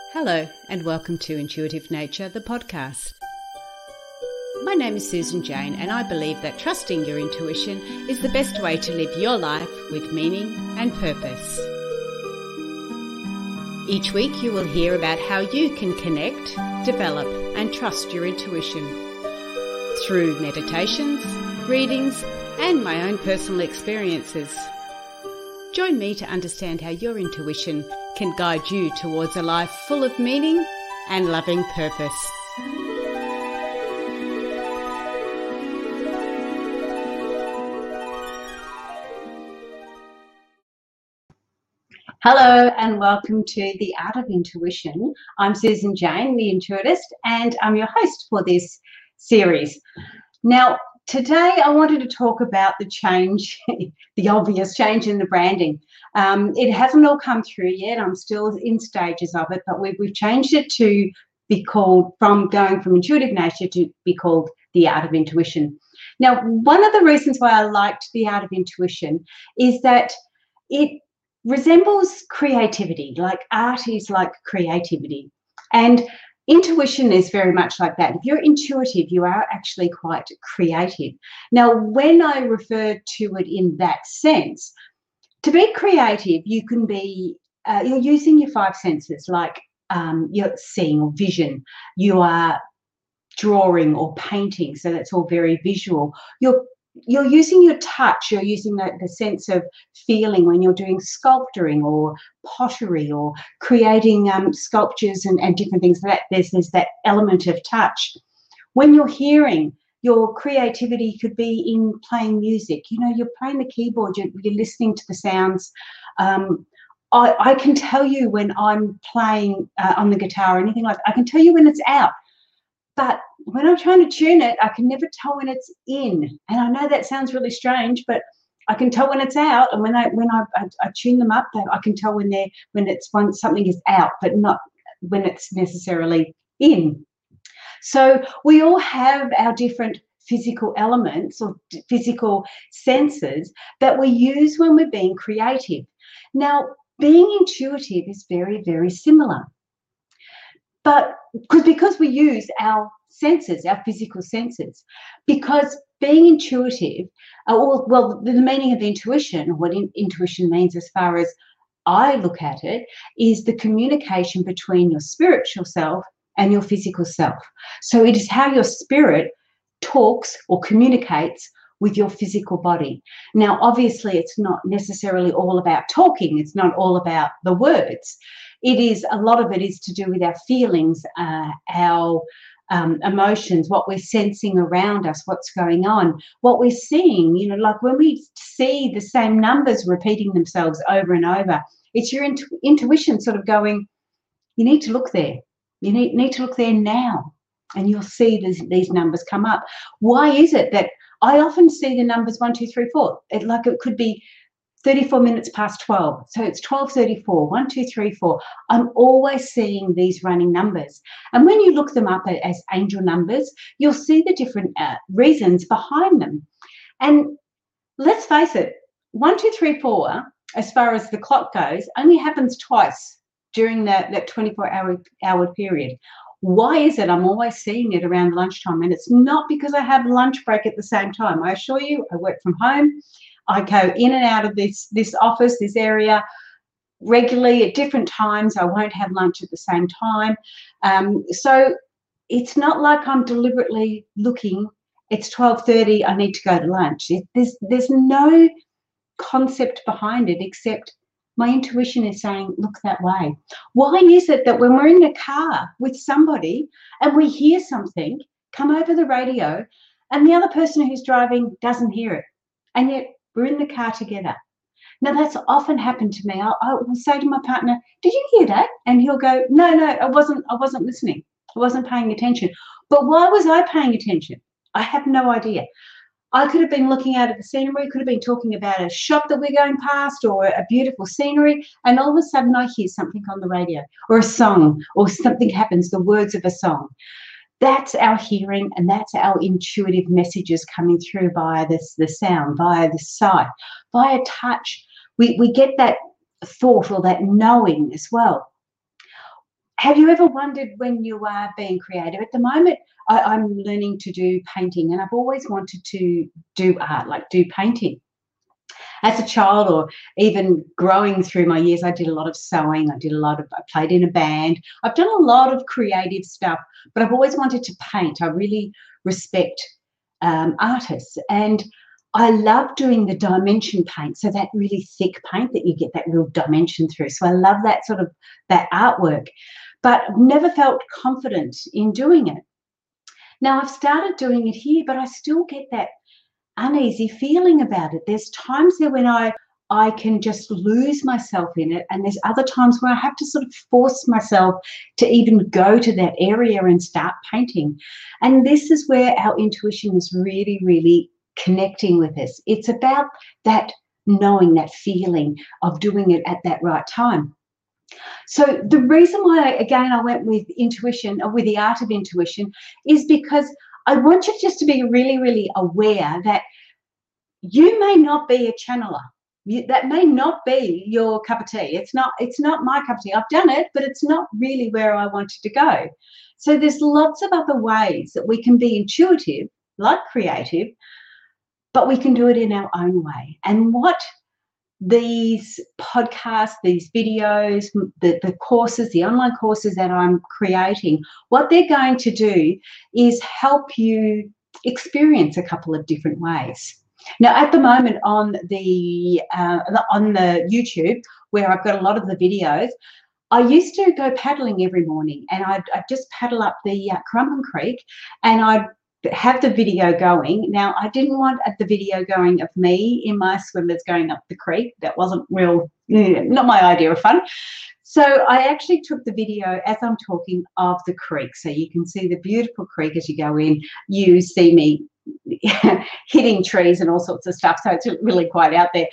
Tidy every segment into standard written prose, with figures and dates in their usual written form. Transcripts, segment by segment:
Hello and welcome to Intuitive Nature, the podcast. My name is Susan Jane and I believe that trusting your intuition is the best way to live your life with meaning and purpose. Each week you will hear about how you can connect, develop and trust your intuition through meditations, readings and my own personal experiences. Join me to understand how your intuition can guide you towards a life full of meaning and loving purpose. Hello and welcome to The Art of Intuition. I'm Susan Jane, the Intuitist, and I'm your host for this series. Now, today I wanted to talk about the change, the obvious change in the branding. It hasn't all come through yet. I'm still in stages of it, but we've changed it to be called, from going from Intuitive Nature to be called The Art of Intuition. Now, one of the reasons why I liked The Art of Intuition is that it resembles creativity, like art is like creativity. And intuition is very much like that. If you're intuitive, you are actually quite creative. Now, when I refer to it in that sense, to be creative, you can be, you're using your five senses, like you're seeing or vision, you are drawing or painting, so that's all very visual. You're using your touch, you're using the sense of feeling when you're doing sculpturing or pottery or creating sculptures and different things like that. There's that element of touch. When you're hearing, your creativity could be in playing music. You know, you're playing the keyboard, you're listening to the sounds. I can tell you when I'm playing on the guitar or anything like that, I can tell you when it's out. But when I'm trying to tune it, I can never tell when it's in. And I know that sounds really strange, but I can tell when it's out. And when I tune them up, I can tell when something is out, but not when it's necessarily in. So we all have our different physical elements or physical senses that we use when we're being creative. Now, being intuitive is very, very similar. But because we use our senses, our physical senses, because being intuitive, the meaning of intuition, what intuition means as far as I look at it, is the communication between your spiritual self and your physical self. So it is how your spirit talks or communicates with your physical body. Now, obviously, it's not necessarily all about talking. It's not all about the words. A lot of it is to do with our feelings, our emotions, what we're sensing around us, what's going on, what we're seeing. You know, like when we see the same numbers repeating themselves over and over, it's your intuition sort of going, you need to look there. You need to look there now, and you'll see these numbers come up. Why is it that I often see the numbers 1, 2, 3, 4? It could be 34 minutes past 12. So it's 12:34, 1, 2, 3, 4. I'm always seeing these running numbers. And when you look them up as angel numbers, you'll see the different reasons behind them. And let's face it, 1, 2, 3, 4, as far as the clock goes, only happens twice during that 24-hour period. Why is it I'm always seeing it around lunchtime? And it's not because I have lunch break at the same time. I assure you, I work from home. I go in and out of this office, this area regularly at different times. I won't have lunch at the same time. So it's not like I'm deliberately looking, it's 12:30, I need to go to lunch. There's no concept behind it except my intuition is saying, look that way. Why is it that when we're in a car with somebody and we hear something come over the radio and the other person who's driving doesn't hear it, and yet we're in the car together? Now, that's often happened to me. I will say to my partner, did you hear that? And he'll go, no, I wasn't listening. I wasn't paying attention. But why was I paying attention? I have no idea. I could have been looking out at the scenery, could have been talking about a shop that we're going past or a beautiful scenery, and all of a sudden I hear something on the radio or a song or something happens, the words of a song. That's our hearing and that's our intuitive messages coming through via the sound, via the sight, via touch. We get that thought or that knowing as well. have you ever wondered when you are being creative? At the moment, I'm learning to do painting, and I've always wanted to do art, like do painting. As a child, or even growing through my years, I did a lot of sewing. I played in a band. I've done a lot of creative stuff, but I've always wanted to paint. I really respect artists, and I love doing the dimension paint, so that really thick paint that you get that real dimension through. So I love that sort of that artwork, but never felt confident in doing it. Now I've started doing it here, but I still get that uneasy feeling about it. There's times there when I can just lose myself in it, and there's other times where I have to sort of force myself to even go to that area and start painting. And this is where our intuition is really, really connecting with us. It's about that knowing, that feeling of doing it at that right time. So the reason why, again, I went with intuition, or with the art of intuition, is because I want you just to be really, really aware that you may not be a channeler. That may not be your cup of tea. It's not my cup of tea. I've done it, but it's not really where I wanted to go. So there's lots of other ways that we can be intuitive, like creative, but we can do it in our own way. And what these podcasts, these videos, the courses, the online courses that I'm creating, what they're going to do is help you experience a couple of different ways. Now, at the moment on the YouTube, where I've got a lot of the videos, I used to go paddling every morning, and I'd just paddle up the Currumbin Creek, and I'd have the video going. Now, I didn't want the video going of me in my swimmers going up the creek. That wasn't not my idea of fun. So I actually took the video as I'm talking of the creek. So you can see the beautiful creek as you go in. You see me hitting trees and all sorts of stuff. So it's really quite out there.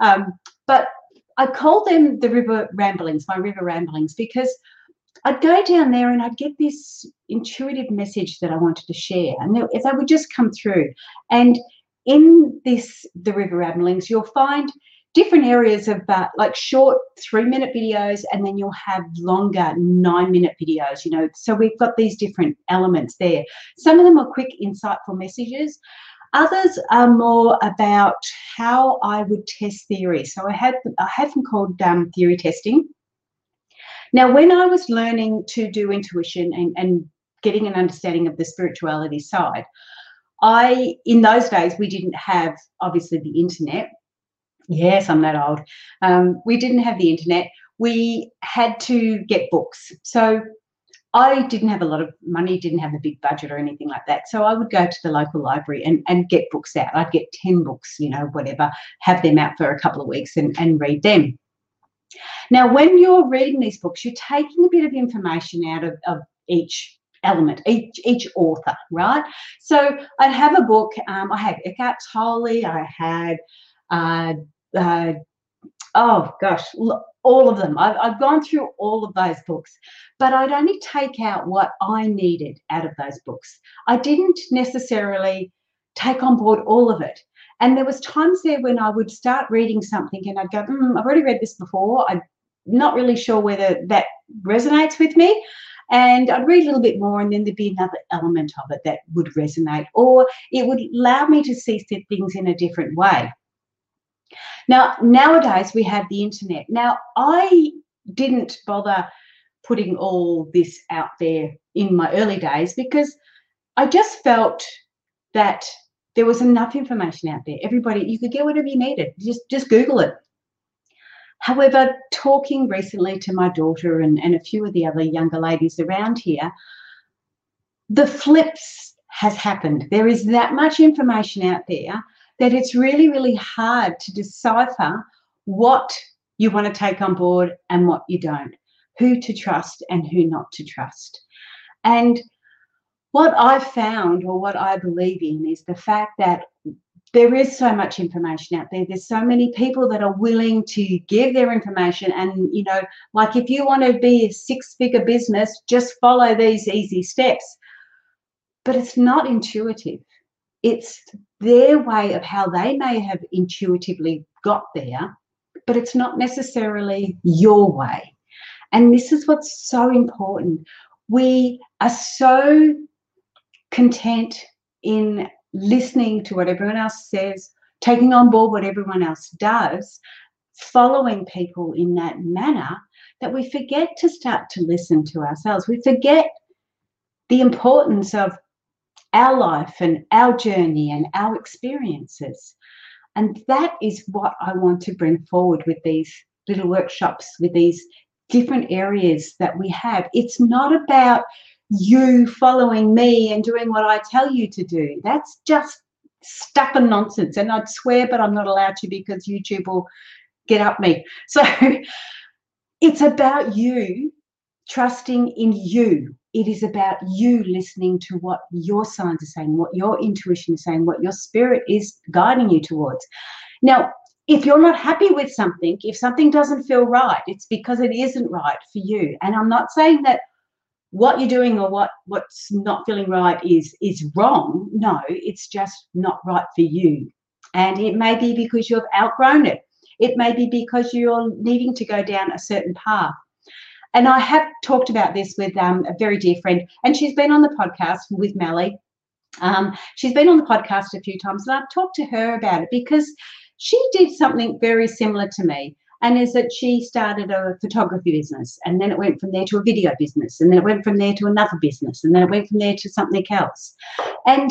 But I called them the river ramblings, my river ramblings, because I'd go down there and I'd get this intuitive message that I wanted to share, and they would just come through. And in the river ramblings, you'll find different areas of like short 3-minute videos, and then you'll have longer 9-minute videos, So we've got these different elements there. Some of them are quick, insightful messages. Others are more about how I would test theory. So I had them called theory testing. Now, when I was learning to do intuition and getting an understanding of the spirituality side, in those days, we didn't have, obviously, the internet. Yes, I'm that old. We didn't have the internet. We had to get books. So I didn't have a lot of money, didn't have a big budget or anything like that. So I would go to the local library and get books out. I'd get 10 books, whatever, have them out for a couple of weeks and read them. Now, when you're reading these books, you're taking a bit of information out of each element, each author, right? So I'd have a book. I had Eckhart Tolle. I had, oh gosh, all of them. I've gone through all of those books, but I'd only take out what I needed out of those books. I didn't necessarily take on board all of it. And there was times there when I would start reading something and I'd go, I've already read this before. I'm not really sure whether that resonates with me. And I'd read a little bit more, and then there'd be another element of it that would resonate, or it would allow me to see things in a different way. Now, nowadays we have the internet. Now, I didn't bother putting all this out there in my early days because I just felt that there was enough information out there. Everybody, you could get whatever you needed. Just Google it. However, talking recently to my daughter and a few of the other younger ladies around here, the flips has happened. There is that much information out there that it's really, really hard to decipher what you want to take on board and what you don't, who to trust and who not to trust. And what I've found, or what I believe in, is the fact that there is so much information out there. There's so many people that are willing to give their information. And, like if you want to be a 6-figure business, just follow these easy steps. But it's not intuitive. It's their way of how they may have intuitively got there, but it's not necessarily your way. And this is what's so important. We are so content in listening to what everyone else says, taking on board what everyone else does, following people in that manner, that we forget to start to listen to ourselves. We forget the importance of our life and our journey and our experiences. And that is what I want to bring forward with these little workshops, with these different areas that we have. It's not about you following me and doing what I tell you to do. That's just stuff and nonsense. And I'd swear, but I'm not allowed to because YouTube will get up me. So it's about you trusting in you. It is about you listening to what your signs are saying, what your intuition is saying, what your spirit is guiding you towards. Now, if you're not happy with something, if something doesn't feel right, it's because it isn't right for you. And I'm not saying that what you're doing or what's not feeling right is wrong. No, it's just not right for you. And it may be because you've outgrown it. It may be because you're needing to go down a certain path. And I have talked about this with a very dear friend, and she's been on the podcast with Melly. She's been on the podcast a few times, and I've talked to her about it because she did something very similar to me, and is that she started a photography business, and then it went from there to a video business, and then it went from there to another business, and then it went from there to something else. And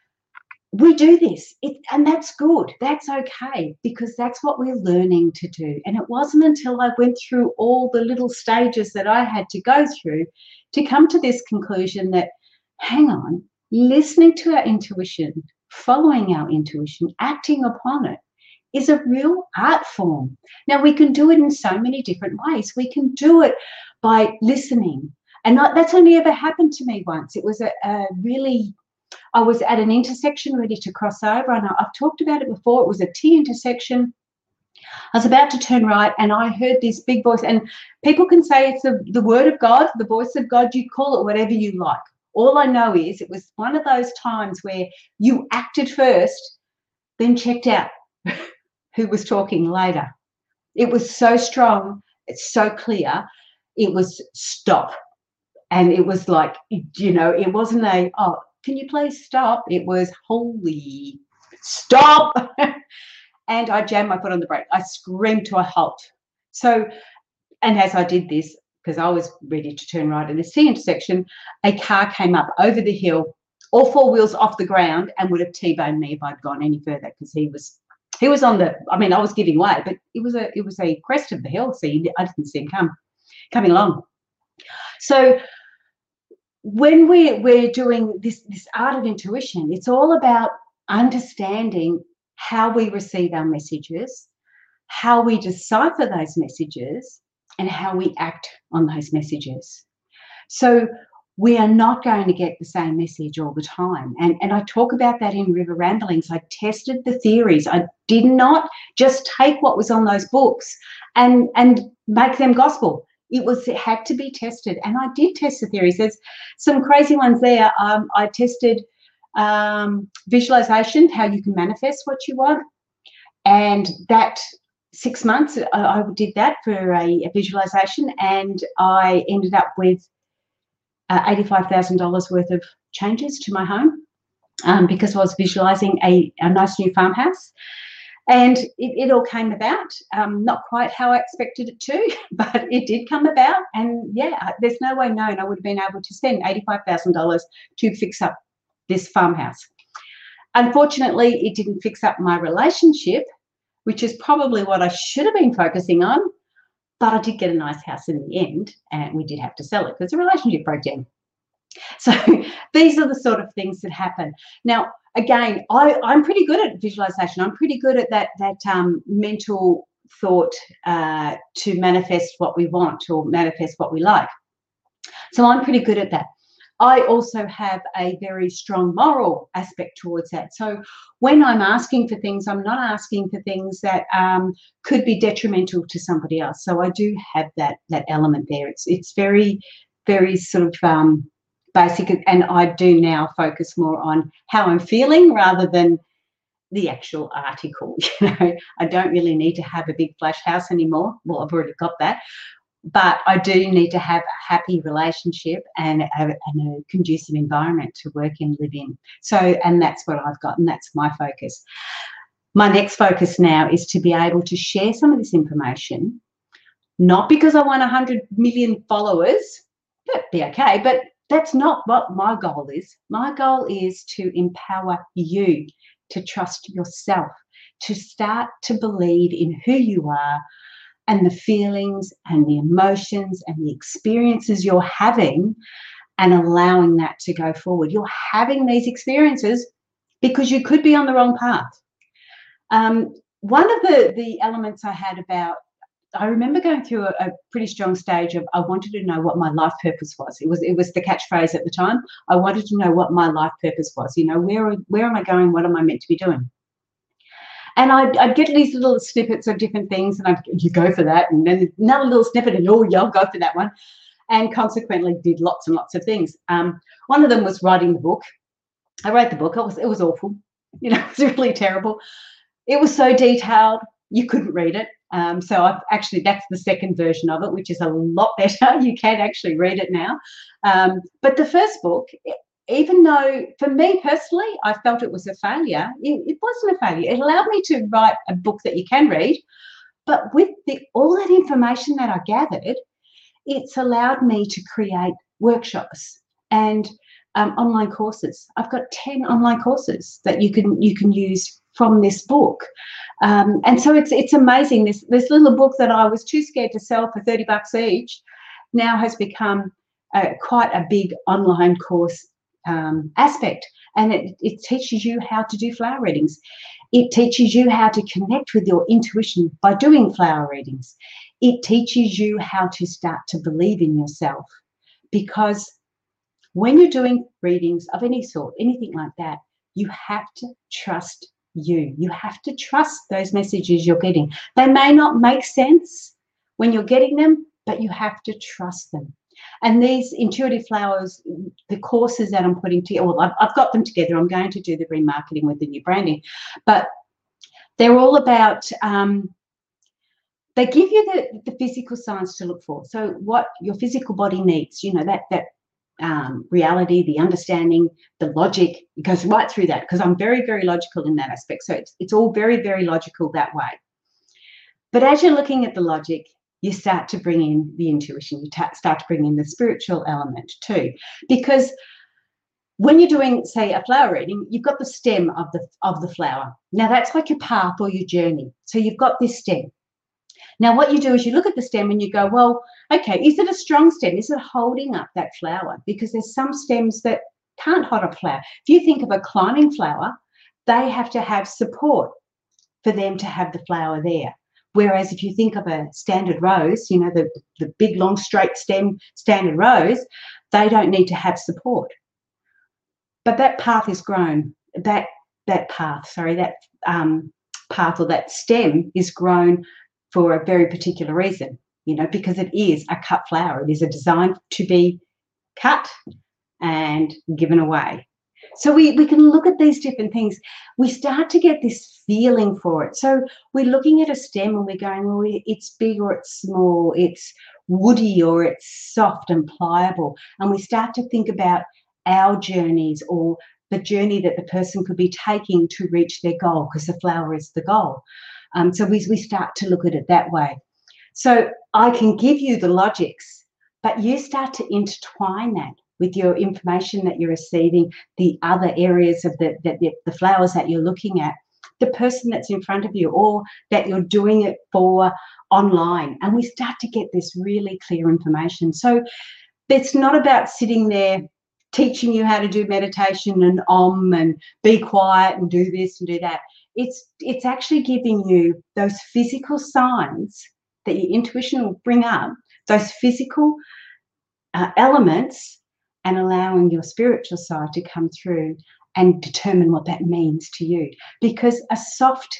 we do this, and that's good. That's okay, because that's what we're learning to do. And it wasn't until I went through all the little stages that I had to go through to come to this conclusion that, hang on, listening to our intuition, following our intuition, acting upon it is a real art form. Now, we can do it in so many different ways. We can do it by listening. And that's only ever happened to me once. It was I was at an intersection ready to cross over, and I've talked about it before. It was a T intersection. I was about to turn right, and I heard this big voice, and people can say it's the word of God, the voice of God. You call it whatever you like. All I know is it was one of those times where you acted first, then checked out who was talking later. It was so strong, it's so clear. It was stop. And it was like, it wasn't can you please stop? It was holy stop. And I jammed my foot on the brake. I screamed to a halt. So, and as I did this, because I was ready to turn right in the C intersection, a car came up over the hill, all four wheels off the ground, and would have T-boned me if I'd gone any further, because he was on I was giving way, but it was a crest of the hill, so I didn't see him coming along. So when we're doing this art of intuition, it's all about understanding how we receive our messages, how we decipher those messages, and how we act on those messages. So we are not going to get the same message all the time. And I talk about that in River Ramblings. I tested the theories. I did not just take what was on those books and make them gospel. It had to be tested, and I did test the theories. There's some crazy ones there. I tested visualization, how you can manifest what you want, and that 6 months I did that for a visualization, and I ended up with $85,000 worth of changes to my home because I was visualizing a nice new farmhouse. And it all came about, not quite how I expected it to, but it did come about. And yeah, there's no way known I would have been able to spend $85,000 to fix up this farmhouse. Unfortunately, it didn't fix up my relationship, which is probably what I should have been focusing on. But I did get a nice house in the end, and we did have to sell it because the relationship broke down. So these are the sort of things that happen. Now, again, I'm pretty good at visualization. I'm pretty good at that mental thought to manifest what we want or manifest what we like. So I'm pretty good at that. I also have a very strong moral aspect towards that. So when I'm asking for things, I'm not asking for things that could be detrimental to somebody else. So I do have that element there. It's very, very sort of basic, and I do now focus more on how I'm feeling rather than the actual article. I don't really need to have a big flash house anymore. Well, I've already got that. but I do need to have a happy relationship and a conducive environment to work and live in. So, and that's what I've got, and that's my focus. My next focus now is to be able to share some of this information, not because I want 100 million followers, that'd be okay, but that's not what my goal is. My goal is to empower you to trust yourself, to start to believe in who you are and the feelings and the emotions and the experiences you're having, and allowing that to go forward. You're having these experiences because you could be on the wrong path. One of the elements I had about, I remember going through a pretty strong stage of I wanted to know what my life purpose was. It was the catchphrase at the time. I wanted to know what my life purpose was. You know, where am I going? What am I meant to be doing? And I'd get these little snippets of different things, and you go for that, and then another little snippet, and yeah, I'll go for that one. And consequently did lots and lots of things. One of them was writing the book. I wrote the book. It was awful. You know, it was really terrible. It was so detailed, you couldn't read it. So I've actually, that's the second version of it, which is a lot better. You can actually read it now. But the first book, even though for me personally, I felt it was a failure, it wasn't a failure. It allowed me to write a book that you can read. But with all that information that I gathered, it's allowed me to create workshops and online courses. I've got 10 online courses that you can use from this book. And so it's amazing. This little book that I was too scared to sell for $30 each now has become quite a big online course aspect. And it teaches you how to do flower readings. It teaches you how to connect with your intuition by doing flower readings. It teaches you how to start to believe in yourself, because when you're doing readings of any sort, anything like that, you have to trust you. You have to trust those messages you're getting. They may not make sense when you're getting them, but you have to trust them. And these intuitive flowers, the courses that I'm putting together, well, I've got them together. I'm going to do the remarketing with the new branding, but they're all about, they give you the physical signs to look for. So what your physical body needs, you know, that reality, the understanding, the logic, it goes right through that, because I'm very, very logical in that aspect. So it's all very, very logical that way. But as you're looking at the logic, you start to bring in the intuition, you start to bring in the spiritual element too. Because when you're doing, say, a flower reading, you've got the stem of the flower. Now that's like your path or your journey. So you've got this stem. Now what you do is you look at the stem and you go, well, okay, is it a strong stem? Is it holding up that flower? Because there's some stems that can't hold up a flower. If you think of a climbing flower, they have to have support for them to have the flower there. Whereas if you think of a standard rose, you know, the big, long, straight stem standard rose, they don't need to have support. But that path is grown, that path or that stem is grown for a very particular reason, you know, because it is a cut flower. It is a design to be cut and given away. So we can look at these different things. We start to get this feeling for it. So we're looking at a stem and we're going, well, it's big or it's small, it's woody or it's soft and pliable. And we start to think about our journeys or the journey that the person could be taking to reach their goal, because the flower is the goal. So we start to look at it that way. So I can give you the logics, but you start to intertwine that with your information that you're receiving, the other areas of the flowers that you're looking at, the person that's in front of you, or that you're doing it for online. And we start to get this really clear information. So it's not about sitting there teaching you how to do meditation and and be quiet and do this and do that. It's actually giving you those physical signs that your intuition will bring up, those physical elements, and allowing your spiritual side to come through and determine what that means to you. Because a soft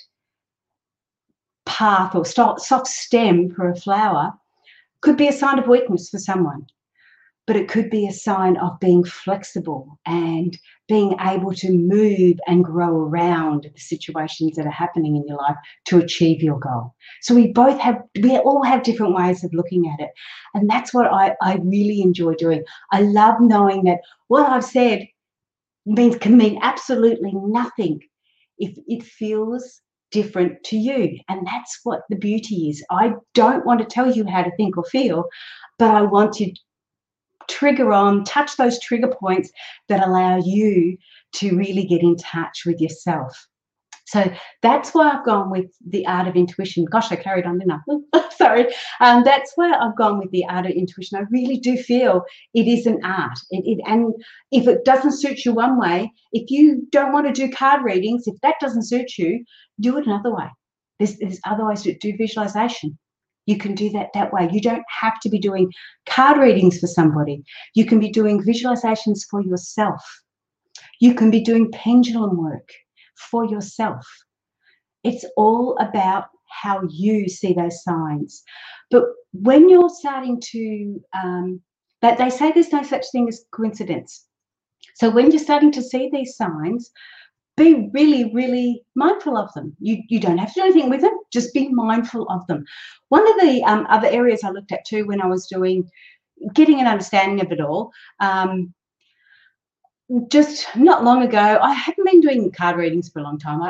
path or soft stem for a flower could be a sign of weakness for someone. but it could be a sign of being flexible and being able to move and grow around the situations that are happening in your life to achieve your goal. So we all have different ways of looking at it. And that's what I really enjoy doing. I love knowing that what I've said can mean absolutely nothing if it feels different to you. And that's what the beauty is. I don't want to tell you how to think or feel, but I want to touch those trigger points that allow you to really get in touch with yourself. So that's why I've gone with the art of intuition. Gosh, I carried on, didn't I? Sorry. That's why I've gone with the art of intuition. I really do feel it is an art. And if it doesn't suit you one way, if you don't want to do card readings, if that doesn't suit you, do it another way. There's other ways to do visualization. You can do that way. You don't have to be doing card readings for somebody. You can be doing visualizations for yourself. You can be doing pendulum work for yourself. It's all about how you see those signs. But when you're starting to, that they say there's no such thing as coincidence. So when you're starting to see these signs, be really, really mindful of them. You don't have to do anything with them. Just be mindful of them. One of the other areas I looked at too when I was getting an understanding of it all, just not long ago, I haven't been doing card readings for a long time.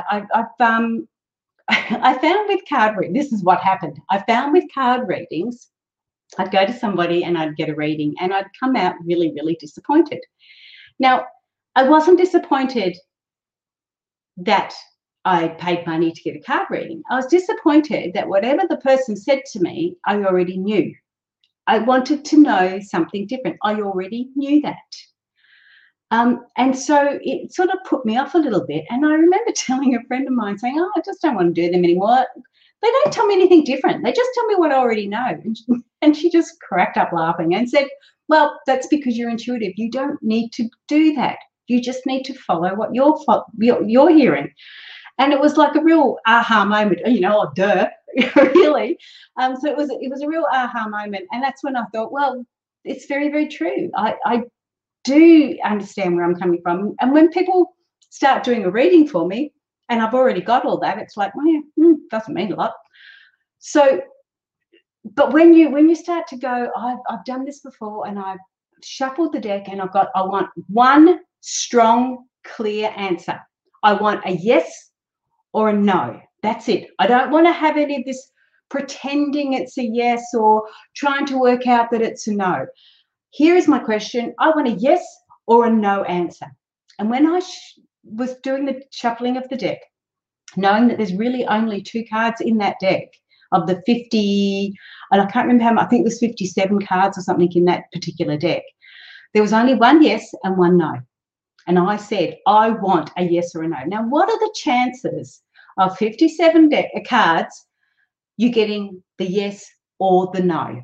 I found with card reading, this is what happened. I found with card readings, I'd go to somebody and I'd get a reading and I'd come out really, really disappointed. Now, I wasn't disappointed that I paid money to get a card reading. I was disappointed that whatever the person said to me, I already knew. I wanted to know something different. I already knew that. And so it sort of put me off a little bit. And I remember telling a friend of mine saying, oh, I just don't want to do them anymore. They don't tell me anything different. They just tell me what I already know. And she just cracked up laughing and said, well, that's because you're intuitive. You don't need to do that. You just need to follow what you're hearing. And it was like a real aha moment, oh, duh, really. So it was a real aha moment. And that's when I thought, well, it's very, very true. I do understand where I'm coming from. And when people start doing a reading for me, and I've already got all that, it's like, well, yeah, doesn't mean a lot. So, but when you start to go, I've done this before, and I've shuffled the deck, and I want one strong, clear answer. I want a yes or a no. That's it. I don't want to have any of this pretending it's a yes or trying to work out that it's a no. Here is my question. I want a yes or a no answer. And when I was doing the shuffling of the deck, knowing that there's really only 2 cards in that deck of the 50, and I can't remember how much, I think it was 57 cards or something in that particular deck. There was only one yes and one no. And I said, I want a yes or a no. Now, what are the chances of 57 cards you getting the yes or the no?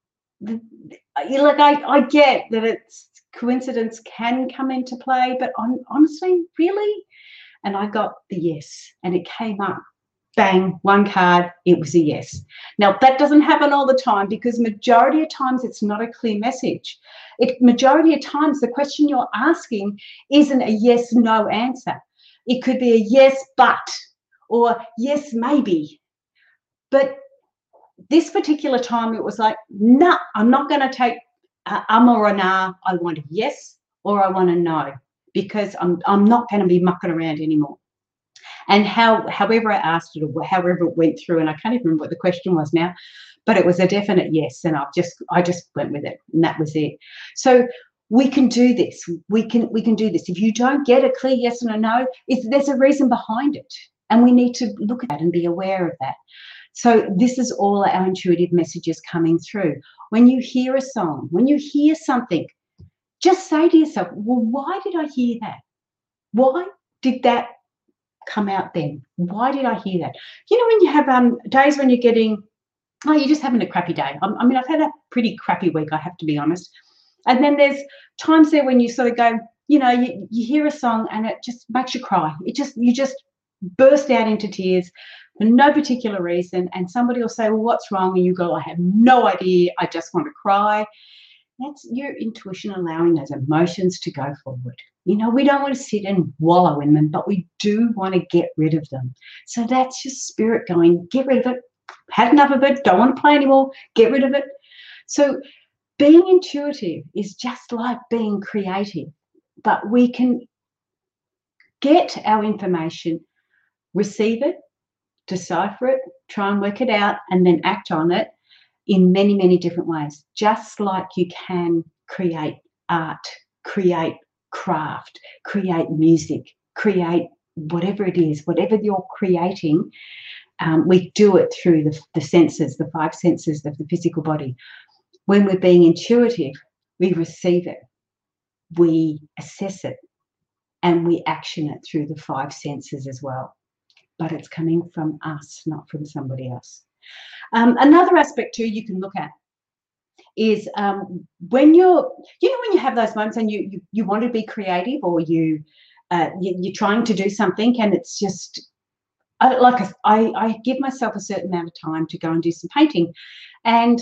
Like I get that it's coincidence can come into play, but honestly, really? And I got the yes, and it came up. Bang, one card, it was a yes. Now, that doesn't happen all the time because majority of times it's not a clear message. Majority of times the question you're asking isn't a yes, no answer. It could be a yes, but, or yes, maybe. But this particular time it was like, no, I'm not going to take or a nah. I want a yes or I want a no because I'm not going to be mucking around anymore. And however I asked it or however it went through, and I can't even remember what the question was now, but it was a definite yes, and I just went with it, and that was it. So we can do this. We can do this. If you don't get a clear yes and a no, there's a reason behind it, and we need to look at that and be aware of that. So this is all our intuitive messages coming through. When you hear a song, when you hear something, just say to yourself, well, why did I hear that? Why did that come out then? Why did I hear that? You know, when you have days when you're getting, you're just having a crappy day. I mean, I've had a pretty crappy week, I have to be honest. And then there's times there when you sort of go, you know, you hear a song and it just makes you cry. You just burst out into tears for no particular reason. And somebody will say, well, what's wrong? And you go, I have no idea. I just want to cry. That's your intuition allowing those emotions to go forward. You know, we don't want to sit and wallow in them, but we do want to get rid of them. So that's your spirit going, get rid of it. Had enough of it. Don't want to play anymore. Get rid of it. So being intuitive is just like being creative, but we can get our information, receive it, decipher it, try and work it out, and then act on it in many, many different ways, just like you can create art, create craft, create music, create whatever it is, whatever you're creating. We do it through the senses, the five senses of the physical body. When we're being intuitive, we receive it, we assess it, and we action it through the five senses as well. But it's coming from us, not from somebody else. Another aspect too you can look at is when you're, when you have those moments and you want to be creative, or you're trying to do something, and it's just I give myself a certain amount of time to go and do some painting, and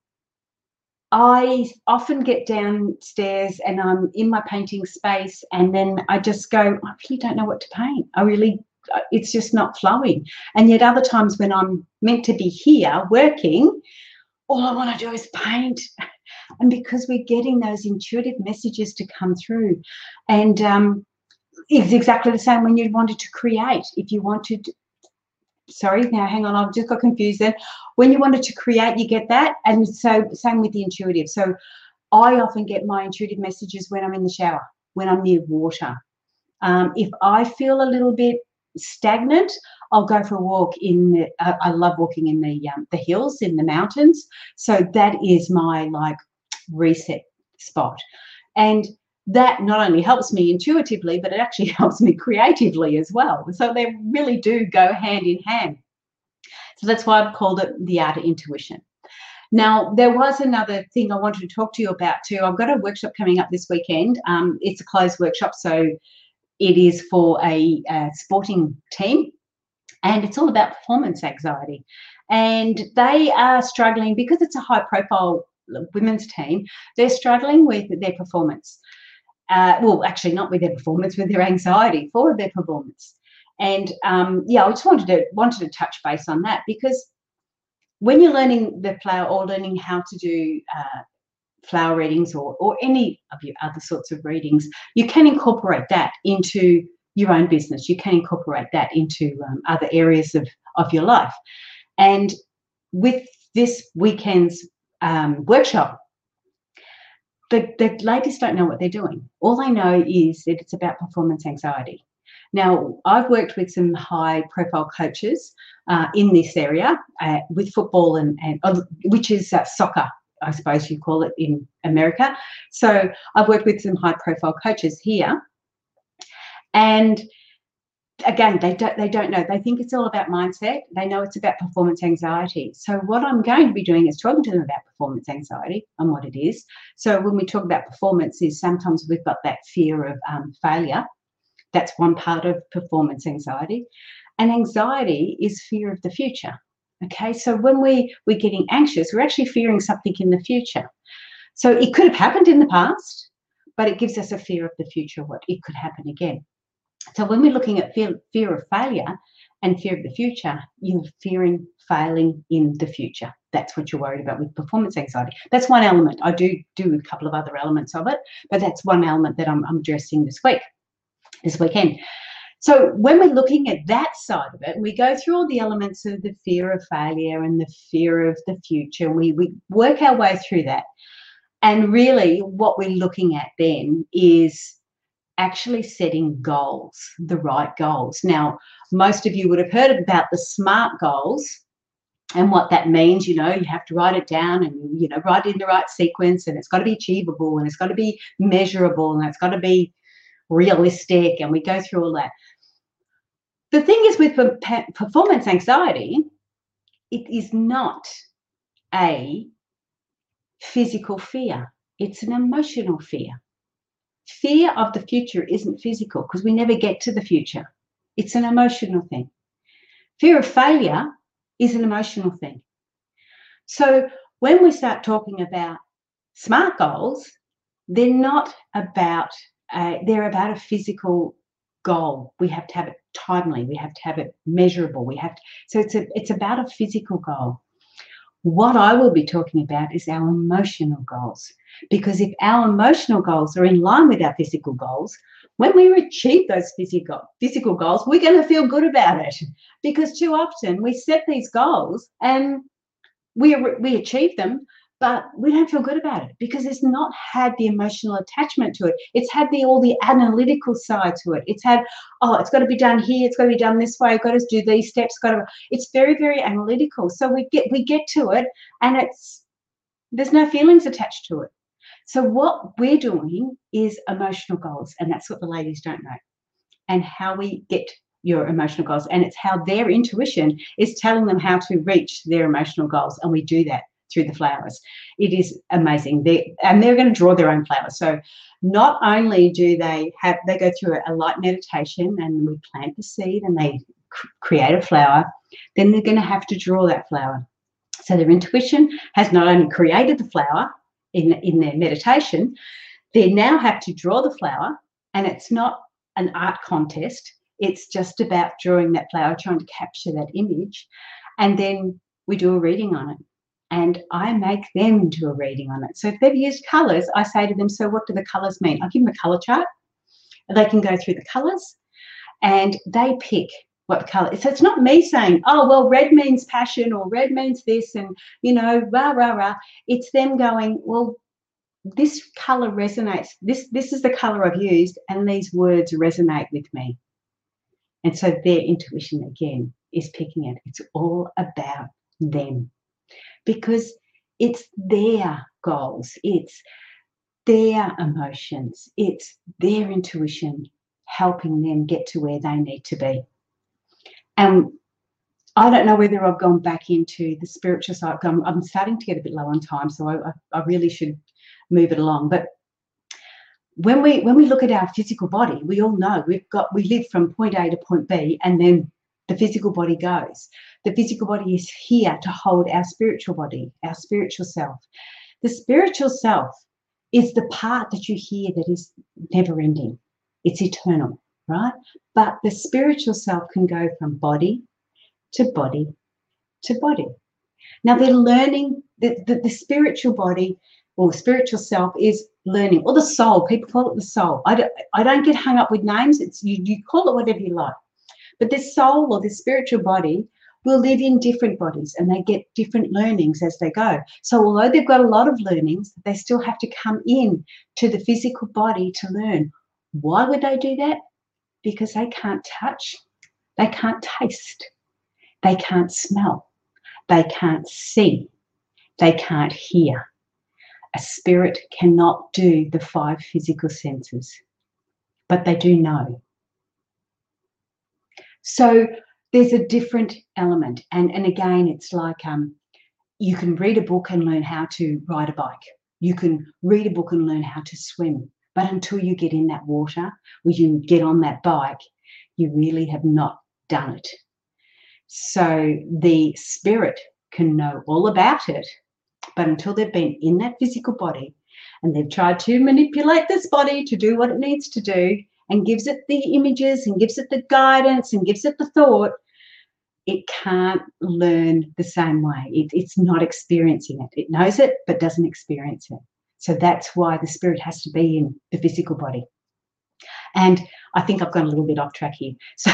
I often get downstairs and I'm in my painting space, and then I just go, I really don't know what to paint. It's just not flowing. And yet other times when I'm meant to be here working, all I want to do is paint. And because we're getting those intuitive messages to come through, and it's exactly the same when you wanted to create. If you wanted, sorry, now hang on, I've just got confused there. When you wanted to create, you get that. And so same with the intuitive. So I often get my intuitive messages when I'm in the shower, when I'm near water. If I feel a little bit stagnant, I'll go for a walk I love walking in the hills, in the mountains. So that is my reset spot. And that not only helps me intuitively, but it actually helps me creatively as well. So they really do go hand in hand. So that's why I've called it the art of intuition. Now, there was another thing I wanted to talk to you about too. I've got a workshop coming up this weekend. It's a closed workshop, so it is for a sporting team, and it's all about performance anxiety. And they are struggling because it's a high-profile women's team. They're struggling with their performance. Well, actually, not with their performance, with their anxiety for their performance. And I just wanted to touch base on that, because when you're learning the flower, or learning how to do flower readings, or any of your other sorts of readings, you can incorporate that into your own business. You can incorporate that into other areas of your life. And with this weekend's workshop, the ladies don't know what they're doing. All they know is that it's about performance anxiety. Now, I've worked with some high-profile coaches in this area with football, and which is soccer, I suppose you call it in America. So I've worked with some high-profile coaches here, and again, they don't know. They think it's all about mindset. They know it's about performance anxiety. So what I'm going to be doing is talking to them about performance anxiety and what it is. So when we talk about performance, is sometimes we've got that fear of failure. That's one part of performance anxiety. And anxiety is fear of the future. Okay, so when we're getting anxious, we're actually fearing something in the future. So it could have happened in the past, but it gives us a fear of the future, what it could happen again. So when we're looking at fear of failure and fear of the future, you're fearing failing in the future. That's what you're worried about with performance anxiety. That's one element. I do a couple of other elements of it, but that's one element that I'm addressing this weekend. So when we're looking at that side of it, we go through all the elements of the fear of failure and the fear of the future, and we work our way through that. And really what we're looking at then is actually setting goals, the right goals. Now, most of you would have heard about the SMART goals and what that means. You have to write it down, and, write it in the right sequence, and it's got to be achievable, and it's got to be measurable, and it's got to be realistic, and we go through all that. The thing is, with performance anxiety, it is not a physical fear. It's an emotional fear. Fear of the future isn't physical, because we never get to the future. It's an emotional thing. Fear of failure is an emotional thing. So when we start talking about SMART goals, they're not about, they're about a physical goal. We have to have it timely. We have to have it measurable. So it's about a physical goal. What I will be talking about is our emotional goals, because if our emotional goals are in line with our physical goals, when we achieve those physical goals, we're going to feel good about it, because too often we set these goals and we achieve them, but we don't feel good about it because it's not had the emotional attachment to it. It's had all the analytical side to it. It's had, oh, it's got to be done here. It's got to be done this way. I've got to do these steps. It's very, very analytical. So we get to it, and there's no feelings attached to it. So what we're doing is emotional goals, and that's what the ladies don't know, and how we get your emotional goals. And it's how their intuition is telling them how to reach their emotional goals. And we do that through the flowers. It is amazing. They're going to draw their own flowers. So not only do they go through a light meditation, and we plant the seed and they create a flower, then they're going to have to draw that flower. So their intuition has not only created the flower in their meditation, they now have to draw the flower, and it's not an art contest. It's just about drawing that flower, trying to capture that image, and then we do a reading on it. And I make them do a reading on it. So if they've used colours, I say to them, so what do the colours mean? I give them a colour chart. They can go through the colours and they pick what the colour is. So it's not me saying, oh, well, red means passion, or red means this, and, rah, rah, rah. It's them going, well, this colour resonates. This is the colour I've used, and these words resonate with me. And so their intuition, again, is picking it. It's all about them, because it's their goals, it's their emotions, it's their intuition helping them get to where they need to be. And I don't know whether I've gone back into the spiritual side. I'm starting to get a bit low on time, so I really should move it along. But when we look at our physical body, we all know we live from point A to point B, and then the physical body goes. The physical body is here to hold our spiritual body, our spiritual self. The spiritual self is the part that you hear that is never ending. It's eternal, right? But the spiritual self can go from body to body to body. Now they're learning, the spiritual body or spiritual self is learning, or the soul. People call it the soul. I don't get hung up with names. It's you call it whatever you like. But this soul or this spiritual body will live in different bodies, and they get different learnings as they go. So although they've got a lot of learnings, they still have to come in to the physical body to learn. Why would they do that? Because they can't touch, they can't taste, they can't smell, they can't see, they can't hear. A spirit cannot do the 5 physical senses, but they do know. So there's a different element. And again, it's like you can read a book and learn how to ride a bike. You can read a book and learn how to swim. But until you get in that water, or you get on that bike, you really have not done it. So the spirit can know all about it, but until they've been in that physical body and they've tried to manipulate this body to do what it needs to do, and gives it the images and gives it the guidance and gives it the thought, it can't learn the same way. It's not experiencing it. It knows it, but doesn't experience it. So that's why the spirit has to be in the physical body. And I think I've gone a little bit off track here. So,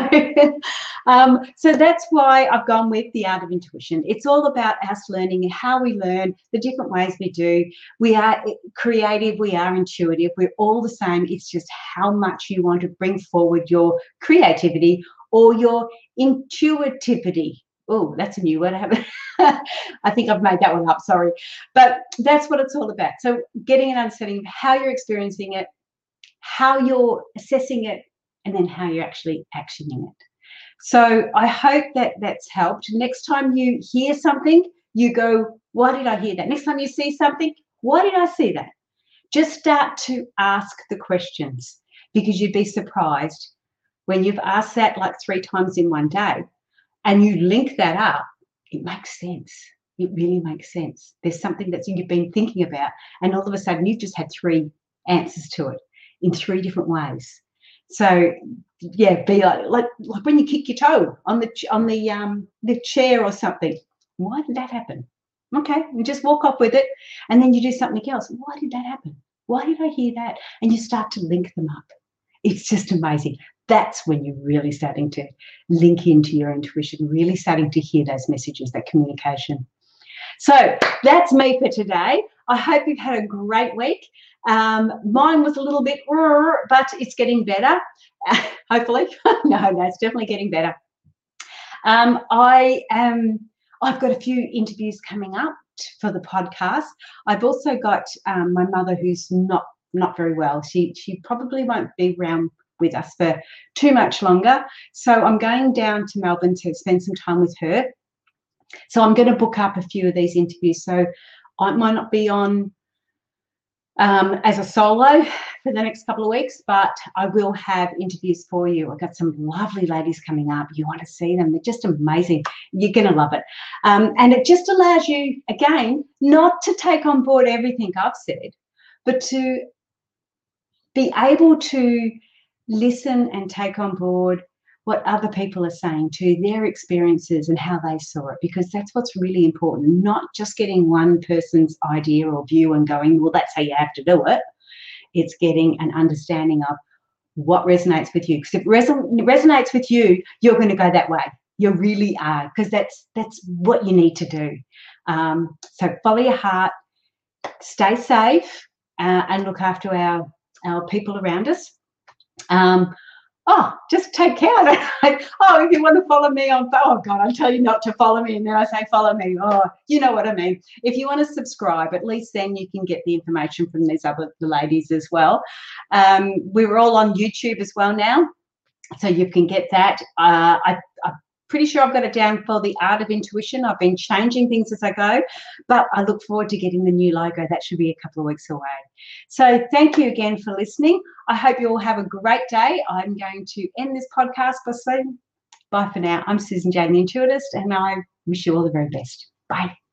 so that's why I've gone with the art of intuition. It's all about us learning how we learn, the different ways we do. We are creative, we are intuitive, we're all the same. It's just how much you want to bring forward your creativity or your intuitivity. Oh, that's a new word. I haven't. I think I've made that one up, sorry. But that's what it's all about. So getting an understanding of how you're experiencing it, how you're assessing it, and then how you're actually actioning it. So I hope that that's helped. Next time you hear something, you go, why did I hear that? Next time you see something, why did I see that? Just start to ask the questions, because you'd be surprised when you've asked that like 3 times in one day and you link that up, it makes sense. it really makes sense. There's something that you've been thinking about, and all of a sudden you've just had 3 answers to it in 3 different ways. So yeah, be like when you kick your toe on the chair or something. Why did that happen? Okay, you just walk off with it, and then you do something else. Why did that happen? Why did I hear that? And you start to link them up. It's just amazing. That's when you're really starting to link into your intuition, really starting to hear those messages, that communication. So that's me for today. I hope you've had a great week. Mine was a little bit, but it's getting better, hopefully. No, it's definitely getting better. I've got a few interviews coming up for the podcast. I've also got my mother, who's not very well. She probably won't be around with us for too much longer. So I'm going down to Melbourne to spend some time with her. So I'm going to book up a few of these interviews. So I might not be on as a solo for the next couple of weeks, but I will have interviews for you. I've got some lovely ladies coming up. You want to see them. They're just amazing. You're going to love it. And it just allows you, again, not to take on board everything I've said, but to be able to listen and take on board what other people are saying, to their experiences and how they saw it, because that's what's really important, not just getting one person's idea or view and going, well, that's how you have to do it. It's getting an understanding of what resonates with you. Because if it resonates with you, you're going to go that way. You really are, because that's what you need to do. So follow your heart, stay safe, and look after our people around us. Just take care. If you want to follow me on, oh God, I tell you not to follow me, and then I say follow me. Oh, you know what I mean. If you want to subscribe, at least then you can get the information from these other ladies as well. We're all on YouTube as well now, so you can get that. I'm pretty sure I've got it down for the Art of Intuition. I've been changing things as I go, but I look forward to getting the new logo. That should be a couple of weeks away. So thank you again for listening. I hope you all have a great day. I'm going to end this podcast by saying bye for now. I'm Susan Jane, the Intuitist, and I wish you all the very best. Bye.